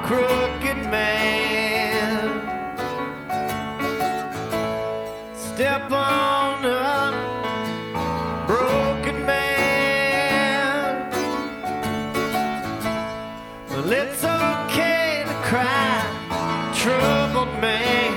crooked man. Step on up, broken man. Well, it's okay to cry, troubled man.